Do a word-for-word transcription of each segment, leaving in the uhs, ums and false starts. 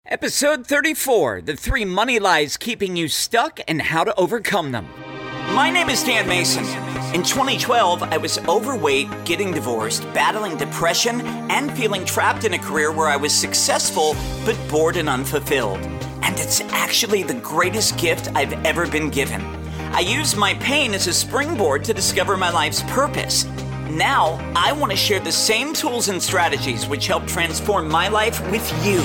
Episode thirty-four, the three money lies keeping you stuck and how to overcome them. My name is Dan Mason. In twenty twelve, I was overweight, getting divorced, battling depression, and feeling trapped in a career where I was successful but bored and unfulfilled. And it's actually the greatest gift I've ever been given. I used my pain as a springboard to discover my life's purpose. Now, I want to share the same tools and strategies which helped transform my life with you,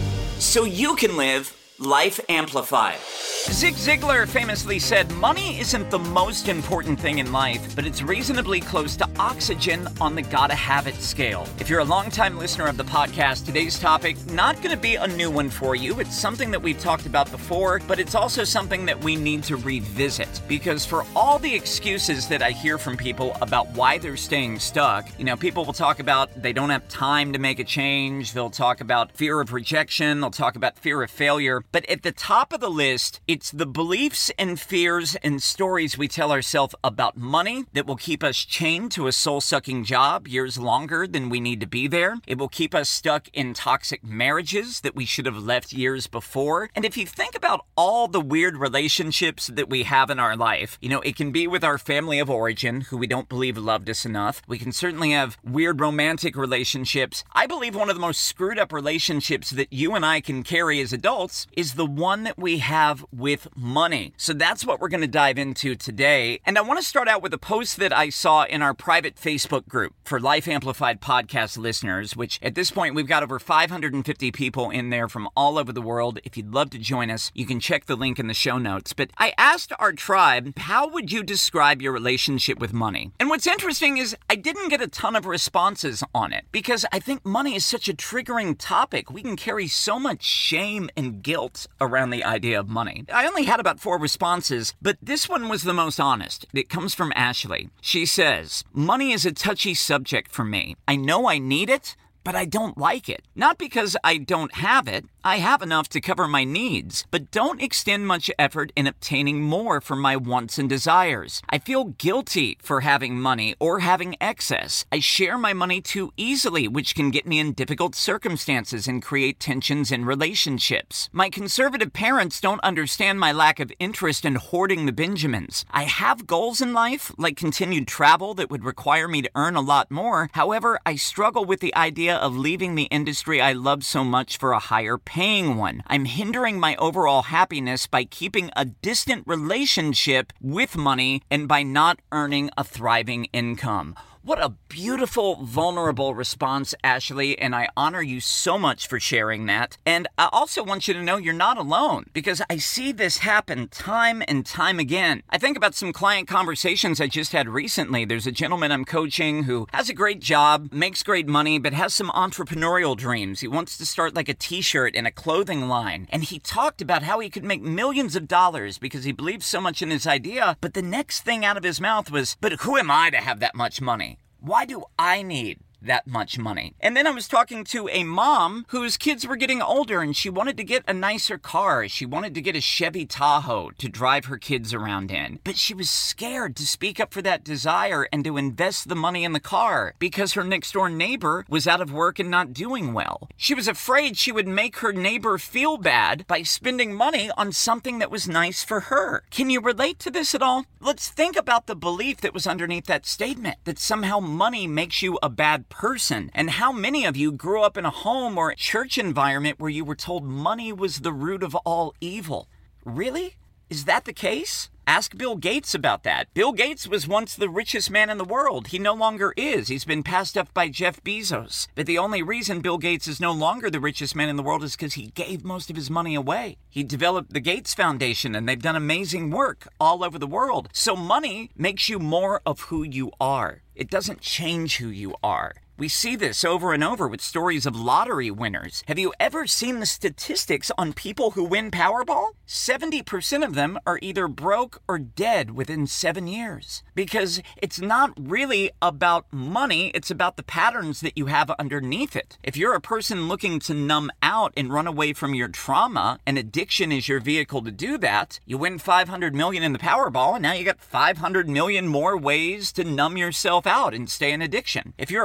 so you can live Life Amplified. Zig Ziglar famously said, money isn't the most important thing in life, but it's reasonably close to oxygen on the gotta have it scale. If you're a longtime listener of the podcast, today's topic, not going to be a new one for you. It's something that we've talked about before, but it's also something that we need to revisit. Because for all the excuses that I hear from people about why they're staying stuck, you know, people will talk about they don't have time to make a change. They'll talk about fear of rejection. They'll talk about fear of failure. But at the top of the list, it's the beliefs and fears and stories we tell ourselves about money that will keep us chained to a soul-sucking job years longer than we need to be there. It will keep us stuck in toxic marriages that we should have left years before. And if you think about all the weird relationships that we have in our life, you know, it can be with our family of origin, who we don't believe loved us enough. We can certainly have weird romantic relationships. I believe one of the most screwed up relationships that you and I can carry as adults is the one that we have with money. So that's what we're going to dive into today. And I want to start out with a post that I saw in our private Facebook group for Life Amplified podcast listeners, which at this point we've got over five hundred fifty people in there from all over the world. If you'd love to join us, you can check the link in the show notes. But I asked our tribe, how would you describe your relationship with money? And what's interesting is I didn't get a ton of responses on it because I think money is such a triggering topic. We can carry so much shame and guilt around the idea of money. I only had about four responses, but this one was the most honest. It comes from Ashley. She says, money is a touchy subject for me. I know I need it, but I don't like it. Not because I don't have it. I have enough to cover my needs, but don't extend much effort in obtaining more for my wants and desires. I feel guilty for having money or having excess. I share my money too easily, which can get me in difficult circumstances and create tensions in relationships. My conservative parents don't understand my lack of interest in hoarding the Benjamins. I have goals in life, like continued travel that would require me to earn a lot more. However, I struggle with the idea of leaving the industry I love so much for a higher paying one. I'm hindering my overall happiness by keeping a distant relationship with money and by not earning a thriving income. What a beautiful, vulnerable response, Ashley, and I honor you so much for sharing that. And I also want you to know you're not alone, because I see this happen time and time again. I think about some client conversations I just had recently. There's a gentleman I'm coaching who has a great job, makes great money, but has some entrepreneurial dreams. He wants to start like a t-shirt and a clothing line. And he talked about how he could make millions of dollars because he believes so much in his idea. But the next thing out of his mouth was, but who am I to have that much money? Why do I need that much money? And then I was talking to a mom whose kids were getting older and she wanted to get a nicer car. She wanted to get a Chevy Tahoe to drive her kids around in. But she was scared to speak up for that desire and to invest the money in the car because her next door neighbor was out of work and not doing well. She was afraid she would make her neighbor feel bad by spending money on something that was nice for her. Can you relate to this at all? Let's think about the belief that was underneath that statement, that somehow money makes you a bad person. And how many of you grew up in a home or a church environment where you were told money was the root of all evil? Really? Is that the case? Ask Bill Gates about that. Bill Gates was once the richest man in the world. He no longer is. He's been passed up by Jeff Bezos. But the only reason Bill Gates is no longer the richest man in the world is because he gave most of his money away. He developed the Gates Foundation, and they've done amazing work all over the world. So money makes you more of who you are. It doesn't change who you are. We see this over and over with stories of lottery winners. Have you ever seen the statistics on people who win Powerball? seventy percent of them are either broke or dead within seven years. Because it's not really about money, it's about the patterns that you have underneath it. If you're a person looking to numb out and run away from your trauma, and addiction is your vehicle to do that, you win five hundred million in the Powerball, and now you got five hundred million more ways to numb yourself out and stay in addiction. If you're a person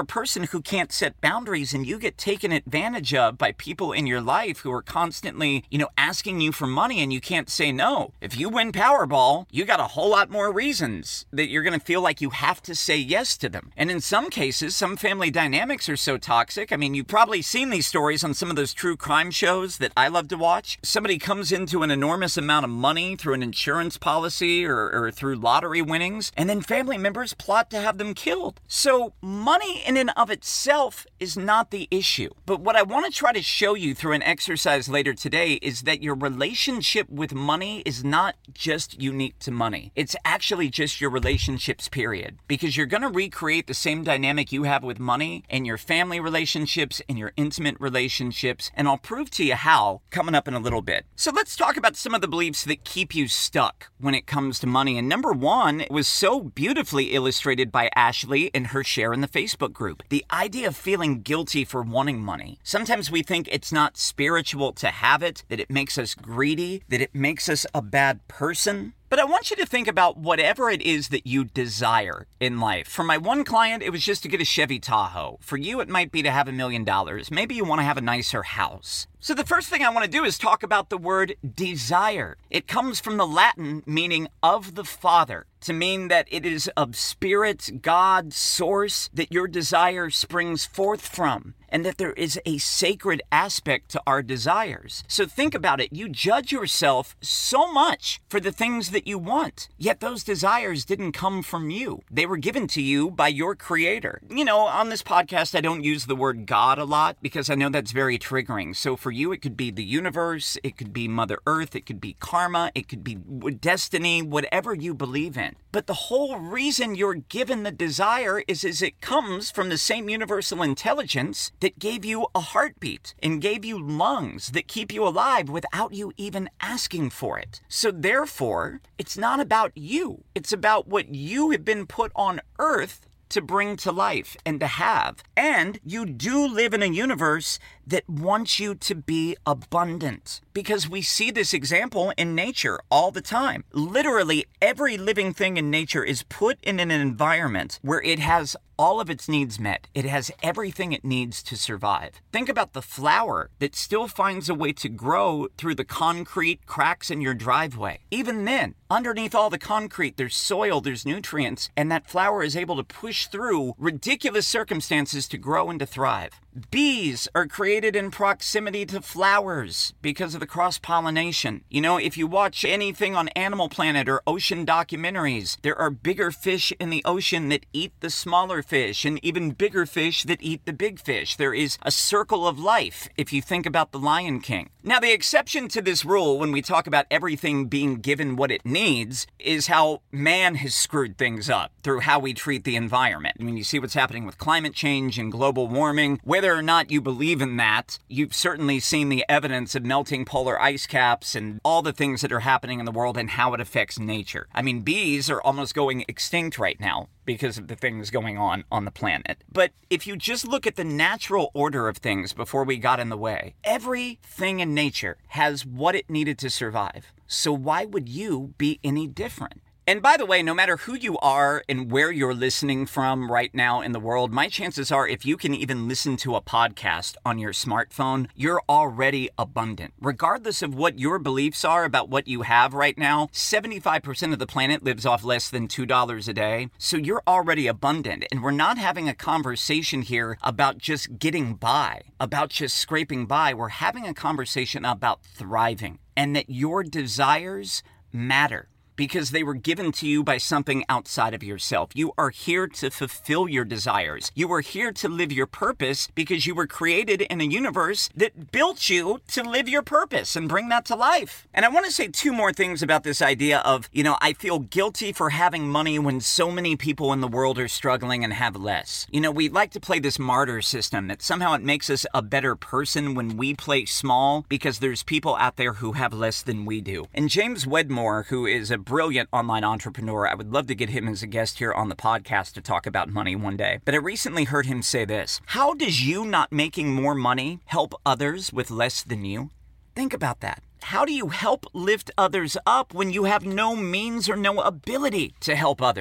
who can't set boundaries, and you get taken advantage of by people in your life who are constantly, you know, asking you for money and you can't say no. If you win Powerball, you got a whole lot more reasons that you're going to feel like you have to say yes to them. And in some cases, some family dynamics are so toxic. I mean, you've probably seen these stories on some of those true crime shows that I love to watch. Somebody comes into an enormous amount of money through an insurance policy or, or through lottery winnings, and then family members plot to have them killed. So money in and of itself is not the issue. But what I want to try to show you through an exercise later today is that your relationship with money is not just unique to money. It's actually just your relationships, period. Because you're going to recreate the same dynamic you have with money in your family relationships, in your intimate relationships, and I'll prove to you how coming up in a little bit. So let's talk about some of the beliefs that keep you stuck when it comes to money. And number one was so beautifully illustrated by Ashley in her share in the Facebook group. The idea of feeling guilty for wanting money. Sometimes we think it's not spiritual to have it, that it makes us greedy, that it makes us a bad person. But I want you to think about whatever it is that you desire in life. For my one client, it was just to get a Chevy Tahoe. For you, it might be to have a million dollars. Maybe you want to have a nicer house. So the first thing I want to do is talk about the word desire. It comes from the Latin meaning of the Father, to mean that it is of spirit, God, source, that your desire springs forth from, and that there is a sacred aspect to our desires. So think about it. You judge yourself so much for the things that you want, yet those desires didn't come from you. They were given to you by your Creator. You know, on this podcast, I don't use the word God a lot because I know that's very triggering. So for you, it could be the universe, it could be Mother Earth, it could be karma, it could be destiny, whatever you believe in. But the whole reason you're given the desire is, is it comes from the same universal intelligence that gave you a heartbeat and gave you lungs that keep you alive without you even asking for it. So therefore, it's not about you. It's about what you have been put on earth to bring to life and to have. And you do live in a universe that wants you to be abundant, because we see this example in nature all the time. Literally every living thing in nature is put in an environment where it has all of its needs met. It has everything it needs to survive. Think about the flower that still finds a way to grow through the concrete cracks in your driveway. Even then, underneath all the concrete, there's soil, there's nutrients, and that flower is able to push through ridiculous circumstances to grow and to thrive. Bees are created in proximity to flowers because of the cross-pollination. You know, if you watch anything on Animal Planet or ocean documentaries, there are bigger fish in the ocean that eat the smaller fish, and even bigger fish that eat the big fish. There is a circle of life if you think about the Lion King. Now, the exception to this rule when we talk about everything being given what it needs is how man has screwed things up through how we treat the environment. I mean, you see what's happening with climate change and global warming. Whether or not you believe in that, you've certainly seen the evidence of melting polar ice caps and all the things that are happening in the world and how it affects nature. I mean, bees are almost going extinct right now because of the things going on on the planet. But if you just look at the natural order of things before we got in the way, everything in nature has what it needed to survive. So why would you be any different? And by the way, no matter who you are and where you're listening from right now in the world, my chances are if you can even listen to a podcast on your smartphone, you're already abundant. Regardless of what your beliefs are about what you have right now, seventy-five percent of the planet lives off less than two dollars a day. So you're already abundant. And we're not having a conversation here about just getting by, about just scraping by. We're having a conversation about thriving, and that your desires matter, because they were given to you by something outside of yourself. You are here to fulfill your desires. You are here to live your purpose because you were created in a universe that built you to live your purpose and bring that to life. And I want to say two more things about this idea of, you know, I feel guilty for having money when so many people in the world are struggling and have less. You know, we like to play this martyr system that somehow it makes us a better person when we play small because there's people out there who have less than we do. And James Wedmore, who is a brilliant online entrepreneur. I would love to get him as a guest here on the podcast to talk about money one day. But I recently heard him say this: how does you not making more money help others with less than you? Think about that. How do you help lift others up when you have no means or no ability to help others?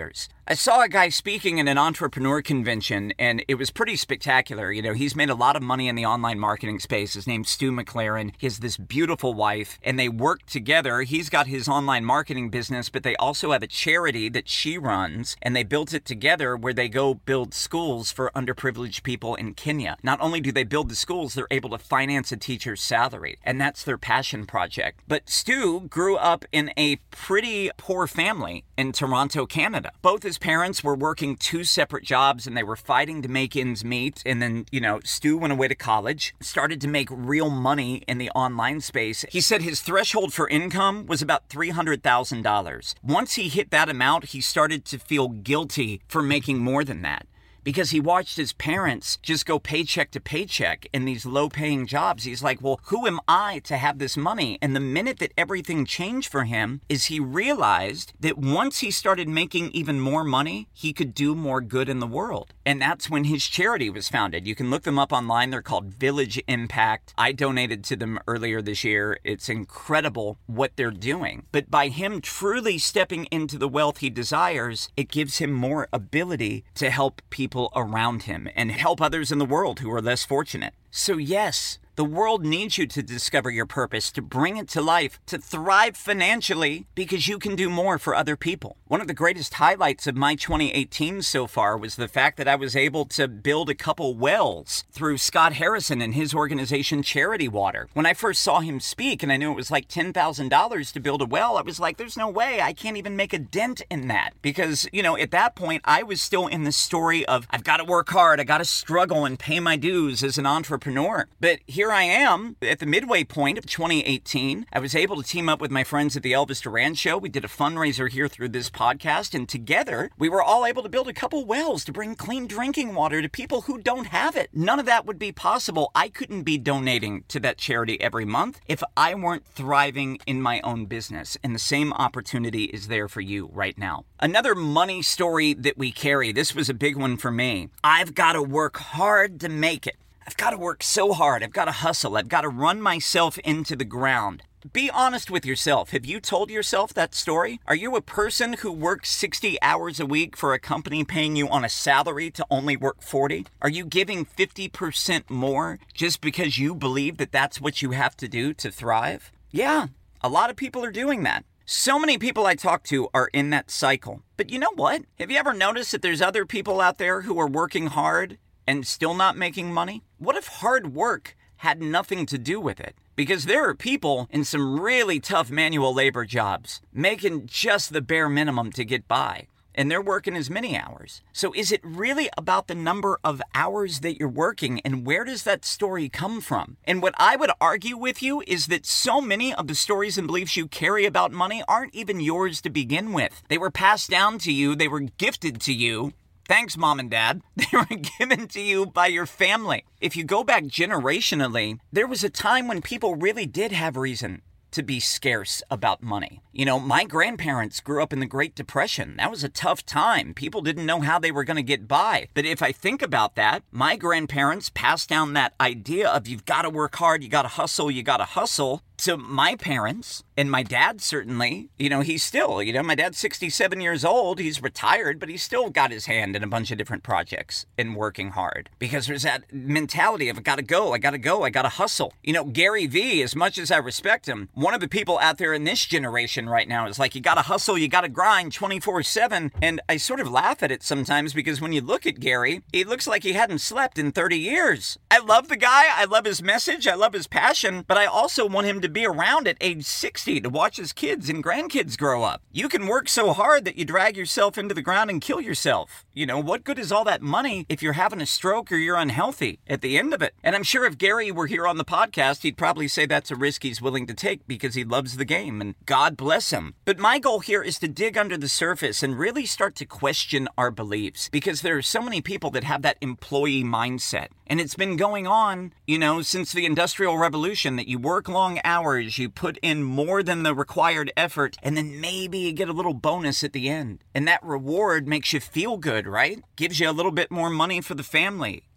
I saw a guy speaking in an entrepreneur convention, and it was pretty spectacular. You know, he's made a lot of money in the online marketing space. His name's Stu McLaren. He has this beautiful wife, and they work together. He's got his online marketing business, but they also have a charity that she runs, and they built it together where they go build schools for underprivileged people in Kenya. Not only do they build the schools, they're able to finance a teacher's salary, and that's their passion project. But Stu grew up in a pretty poor family in Toronto, Canada. Both his parents were working two separate jobs and they were fighting to make ends meet. And then, you know, Stu went away to college, started to make real money in the online space. He said his threshold for income was about three hundred thousand dollars. Once he hit that amount, he started to feel guilty for making more than that, because he watched his parents just go paycheck to paycheck in these low-paying jobs. He's like, well, who am I to have this money? And the minute that everything changed for him is he realized that once he started making even more money, he could do more good in the world. And that's when his charity was founded. You can look them up online. They're called Village Impact. I donated to them earlier this year. It's incredible what they're doing. But by him truly stepping into the wealth he desires, it gives him more ability to help people around him and help others in the world who are less fortunate. So yes, the world needs you to discover your purpose, to bring it to life, to thrive financially, because you can do more for other people. One of the greatest highlights of my twenty eighteen so far was the fact that I was able to build a couple wells through Scott Harrison and his organization Charity Water. When I first saw him speak and I knew it was like ten thousand dollars to build a well, I was like, there's no way. I can't even make a dent in that. Because, you know, at that point, I was still in the story of I've got to work hard, I got to struggle and pay my dues as an entrepreneur. But here I am at the midway point of twenty eighteen. I was able to team up with my friends at the Elvis Duran Show. We did a fundraiser here through this podcast, and together we were all able to build a couple wells to bring clean drinking water to people who don't have it. None of that would be possible. I couldn't be donating to that charity every month if I weren't thriving in my own business, and the same opportunity is there for you right now. Another money story that we carry, this was a big one for me. I've got to work hard to make it. I've got to work so hard. I've got to hustle. I've got to run myself into the ground. Be honest with yourself. Have you told yourself that story? Are you a person who works sixty hours a week for a company paying you on a salary to only work forty? Are you giving fifty percent more just because you believe that that's what you have to do to thrive? Yeah, a lot of people are doing that. So many people I talk to are in that cycle. But you know what? Have you ever noticed that there's other people out there who are working hard and still not making money? What if hard work had nothing to do with it? Because there are people in some really tough manual labor jobs making just the bare minimum to get by, and they're working as many hours. So is it really about the number of hours that you're working, and where does that story come from? And what I would argue with you is that so many of the stories and beliefs you carry about money aren't even yours to begin with. They were passed down to you, they were gifted to you. Thanks, Mom and Dad. They were given to you by your family. If you go back generationally, there was a time when people really did have reason to be scarce about money. You know, my grandparents grew up in the Great Depression. That was a tough time. People didn't know how they were going to get by. But if I think about that, my grandparents passed down that idea of you've got to work hard, you got to hustle, you got to hustle to my parents. And my dad certainly, you know, he's still, you know, my dad's sixty-seven years old. He's retired, but he's still got his hand in a bunch of different projects and working hard. Because there's that mentality of I got to go, I got to go, I got to hustle. You know, Gary Vee, as much as I respect him, one of the people out there in this generation right now is like, you got to hustle, you got to grind twenty-four seven. And I sort of laugh at it sometimes because when you look at Gary, he looks like he hadn't slept in thirty years. I love the guy. I love his message. I love his passion, but I also want him to be around at age sixty to watch his kids and grandkids grow up. You can work so hard that you drag yourself into the ground and kill yourself. You know, what good is all that money if you're having a stroke or you're unhealthy at the end of it? And I'm sure if Gary were here on the podcast, he'd probably say that's a risk he's willing to take because he loves the game, and God bless him. But my goal here is to dig under the surface and really start to question our beliefs, because there are so many people that have that employee mindset. And it's been going on, you know, since the Industrial Revolution, that you work long hours, you put in more than the required effort, and then maybe you get a little bonus at the end. And that reward makes you feel good, right? Gives you a little bit more money for the family.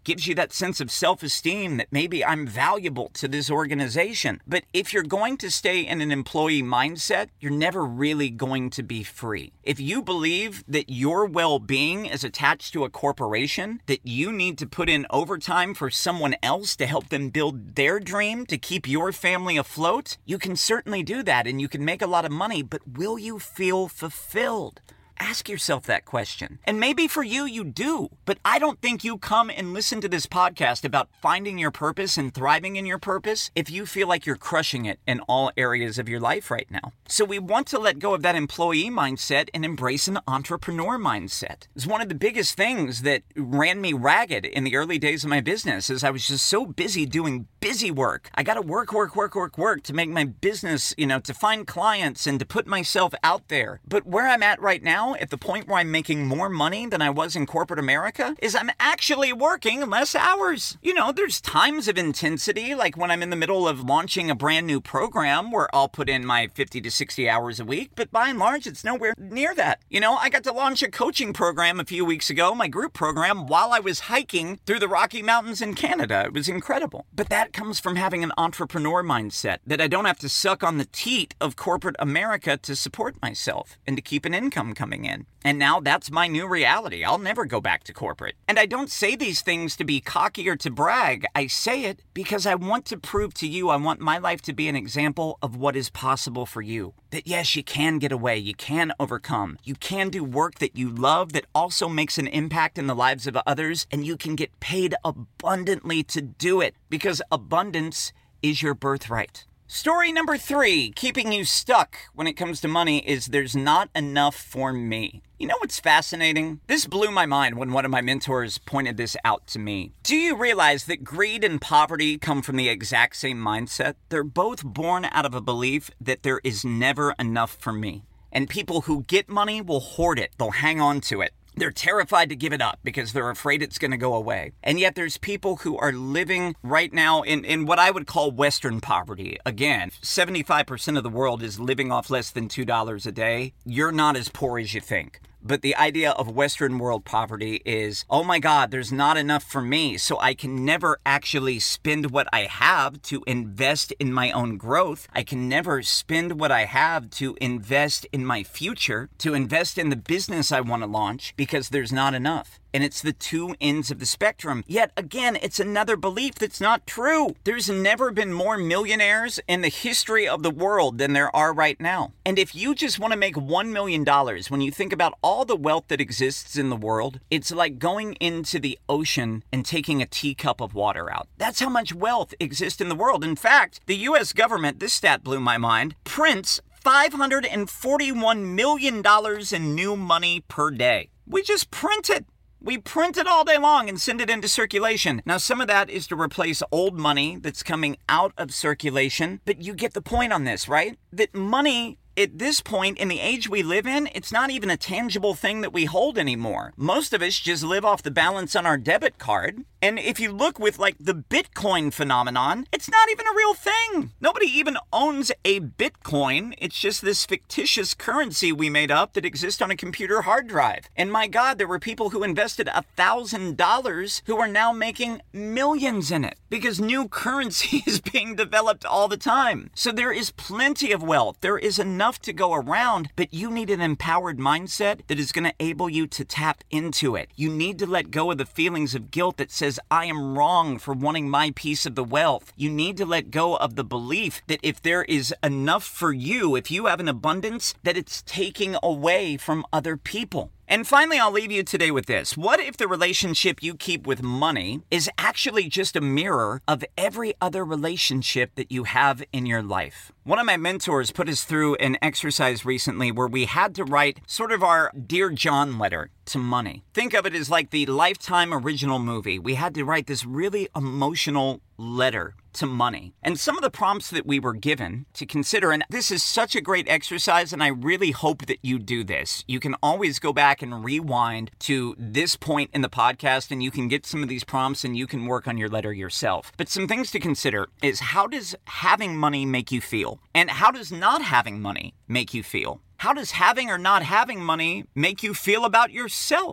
gives you that sense of self-esteem that maybe I'm valuable to this organization. But if you're going to stay in an employee mindset, you're never really going to be free. If you believe that your well-being is attached to a corporation, that you need to put in overtime for someone else to help them build their dream, to keep your family afloat, you can certainly do that and you can make a lot of money, but will you feel fulfilled? Ask yourself that question. And maybe for you, you do. But I don't think you come and listen to this podcast about finding your purpose and thriving in your purpose if you feel like you're crushing it in all areas of your life right now. So we want to let go of that employee mindset and embrace an entrepreneur mindset. It's one of the biggest things that ran me ragged in the early days of my business is I was just so busy doing busy work. I got to work, work, work, work, work to make my business, you know, to find clients and to put myself out there. But where I'm at right now, at the point where I'm making more money than I was in corporate America, is I'm actually working less hours. You know, there's times of intensity, like when I'm in the middle of launching a brand new program where I'll put in my fifty to sixty hours a week, but by and large, it's nowhere near that. You know, I got to launch a coaching program a few weeks ago, my group program, while I was hiking through the Rocky Mountains in Canada. It was incredible. But that comes from having an entrepreneur mindset, that I don't have to suck on the teat of corporate America to support myself and to keep an income coming in. And now that's my new reality. I'll never go back to corporate. And I don't say these things to be cocky or to brag. I say it because I want to prove to you, I want my life to be an example of what is possible for you. That yes, you can get away, you can overcome, you can do work that you love that also makes an impact in the lives of others, and you can get paid abundantly to do it because abundance is your birthright. Story number three, keeping you stuck when it comes to money, is there's not enough for me. You know what's fascinating? This blew my mind when one of my mentors pointed this out to me. Do you realize that greed and poverty come from the exact same mindset? They're both born out of a belief that there is never enough for me. And people who get money will hoard it. They'll hang on to it. They're terrified to give it up because they're afraid it's going to go away. And yet there's people who are living right now in, in what I would call Western poverty. Again, seventy-five percent of the world is living off less than two dollars a day. You're not as poor as you think. But the idea of Western world poverty is, oh my God, there's not enough for me, so I can never actually spend what I have to invest in my own growth. I can never spend what I have to invest in my future, to invest in the business I want to launch, because there's not enough. And it's the two ends of the spectrum. Yet again, it's another belief that's not true. There's never been more millionaires in the history of the world than there are right now. And if you just want to make one million dollars, when you think about all the wealth that exists in the world, it's like going into the ocean and taking a teacup of water out. That's how much wealth exists in the world. In fact, the U S government, this stat blew my mind, prints five hundred forty-one million dollars in new money per day. We just print it. We print it all day long and send it into circulation. Now, some of that is to replace old money that's coming out of circulation, but you get the point on this, right? That money, at this point in the age we live in, it's not even a tangible thing that we hold anymore. Most of us just live off the balance on our debit card. And if you look with like the Bitcoin phenomenon, it's not even a real thing. Nobody even owns a Bitcoin. It's just this fictitious currency we made up that exists on a computer hard drive. And my God, there were people who invested a thousand dollars who are now making millions in it because new currency is being developed all the time. So there is plenty of wealth. There is enough to go around, but you need an empowered mindset that is going to enable you to tap into it. You need to let go of the feelings of guilt that says, I am wrong for wanting my piece of the wealth. You need to let go of the belief that if there is enough for you, if you have an abundance, that it's taking away from other people. And finally, I'll leave you today with this. What if the relationship you keep with money is actually just a mirror of every other relationship that you have in your life? One of my mentors put us through an exercise recently where we had to write sort of our Dear John letter to money. Think of it as like the Lifetime original movie. We had to write this really emotional letter to money. And some of the prompts that we were given to consider, and this is such a great exercise, and I really hope that you do this. You can always go back and rewind to this point in the podcast, and you can get some of these prompts and you can work on your letter yourself. But some things to consider is, how does having money make you feel? And how does not having money make you feel? How does having or not having money make you feel about yourself?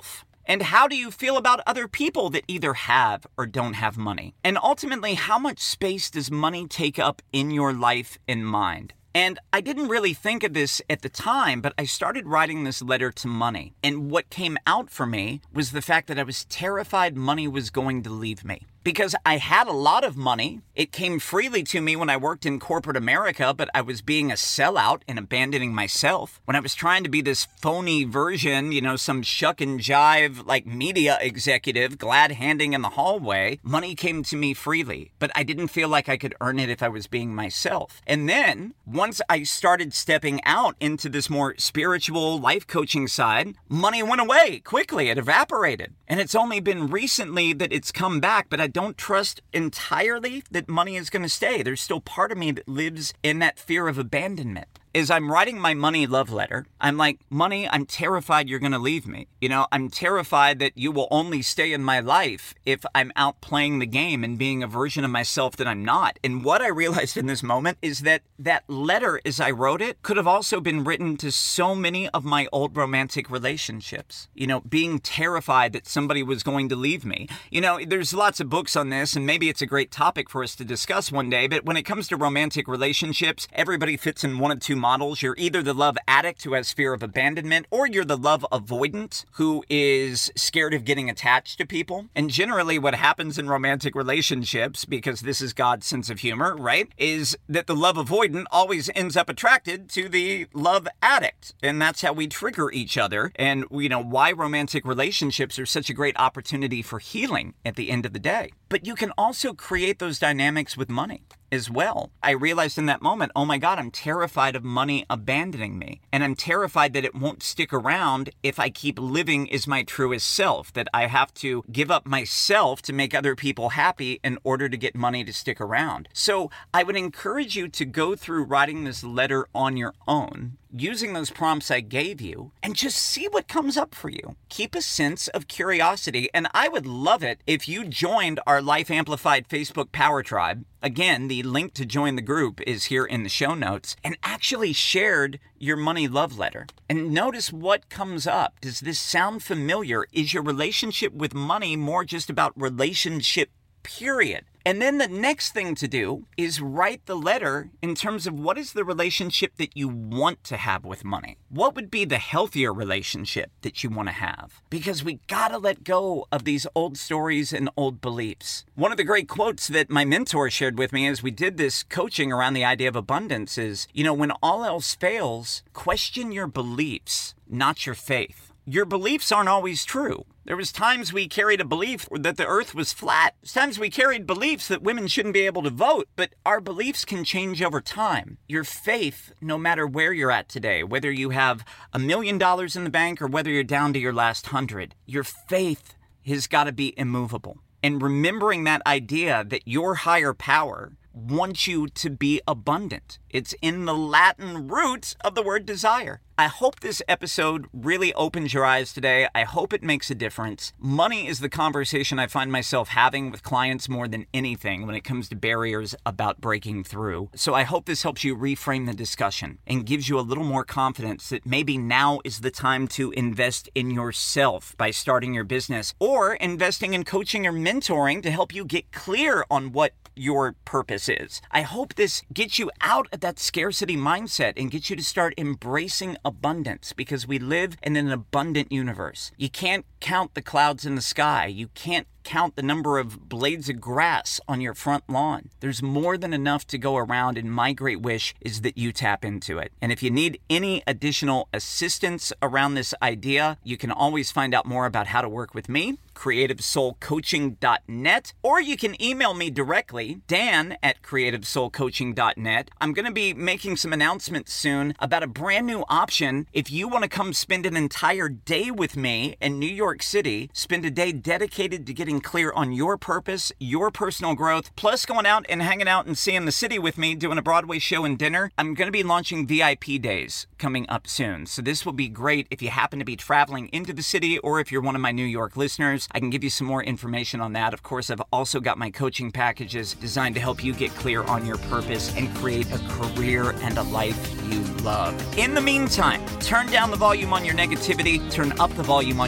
And how do you feel about other people that either have or don't have money? And ultimately, how much space does money take up in your life and mind? And I didn't really think of this at the time, but I started writing this letter to money. And what came out for me was the fact that I was terrified money was going to leave me. Because I had a lot of money. It came freely to me when I worked in corporate America, but I was being a sellout and abandoning myself. When I was trying to be this phony version, you know, some shuck and jive like media executive, glad handing in the hallway, money came to me freely. But I didn't feel like I could earn it if I was being myself. And then once I started stepping out into this more spiritual life coaching side, money went away quickly. It evaporated. And it's only been recently that it's come back, but I don't trust entirely that money is going to stay. There's still part of me that lives in that fear of abandonment. As I'm writing my money love letter, I'm like, money, I'm terrified you're going to leave me. You know, I'm terrified that you will only stay in my life if I'm out playing the game and being a version of myself that I'm not. And what I realized in this moment is that that letter, as I wrote it, could have also been written to so many of my old romantic relationships. You know, being terrified that somebody was going to leave me. You know, there's lots of books on this, and maybe it's a great topic for us to discuss one day, but when it comes to romantic relationships, everybody fits in one of two models. You're either the love addict who has fear of abandonment, or you're the love avoidant who is scared of getting attached to people. And generally what happens in romantic relationships, because this is God's sense of humor, right, is that the love avoidant always ends up attracted to the love addict. And that's how we trigger each other. And, you know, why romantic relationships are such a great opportunity for healing at the end of the day. But you can also create those dynamics with money as well. I realized in that moment, oh my God, I'm terrified of money abandoning me. And I'm terrified that it won't stick around if I keep living as my truest self, that I have to give up myself to make other people happy in order to get money to stick around. So I would encourage you to go through writing this letter on your own, using those prompts I gave you, and just see what comes up for you. Keep a sense of curiosity. And I would love it if you joined our Life Amplified Facebook Power Tribe. Again, the link to join the group is here in the show notes, and actually shared your money love letter. And notice what comes up. Does this sound familiar? Is your relationship with money more just about relationship, period? And then the next thing to do is write the letter in terms of what is the relationship that you want to have with money. What would be the healthier relationship that you want to have? Because we gotta let go of these old stories and old beliefs. One of the great quotes that my mentor shared with me as we did this coaching around the idea of abundance is, you know, when all else fails, question your beliefs, not your faith. Your beliefs aren't always true. There was times we carried a belief that the earth was flat. There's times we carried beliefs that women shouldn't be able to vote, but our beliefs can change over time. Your faith, no matter where you're at today, whether you have a million dollars in the bank or whether you're down to your last hundred, your faith has got to be immovable. And remembering that idea that your higher power wants you to be abundant. It's in the Latin roots of the word desire. I hope this episode really opens your eyes today. I hope it makes a difference. Money is the conversation I find myself having with clients more than anything when it comes to barriers about breaking through. So I hope this helps you reframe the discussion and gives you a little more confidence that maybe now is the time to invest in yourself by starting your business, or investing in coaching or mentoring to help you get clear on what your purpose is. I hope this gets you out of that scarcity mindset and gets you to start embracing abundance, because we live in an abundant universe. You can't count the clouds in the sky. You can't count the number of blades of grass on your front lawn. There's more than enough to go around, and my great wish is that you tap into it. And if you need any additional assistance around this idea, you can always find out more about how to work with me, creative soul coaching dot net, or you can email me directly, Dan at creative soul coaching dot net. I'm going to be making some announcements soon about a brand new option. If you want to come spend an entire day with me in New York City, spend a day dedicated to getting clear on your purpose, your personal growth, plus going out and hanging out and seeing the city with me, doing a Broadway show and dinner, I'm going to be launching V I P days coming up soon. So this will be great if you happen to be traveling into the city, or if you're one of my New York listeners. I can give you some more information on that. Of course, I've also got my coaching packages designed to help you get clear on your purpose and create a career and a life you love. In the meantime, turn down the volume on your negativity, turn up the volume on your purpose,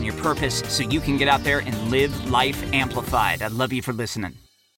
this so you can get out there and live life amplified. I love you for listening.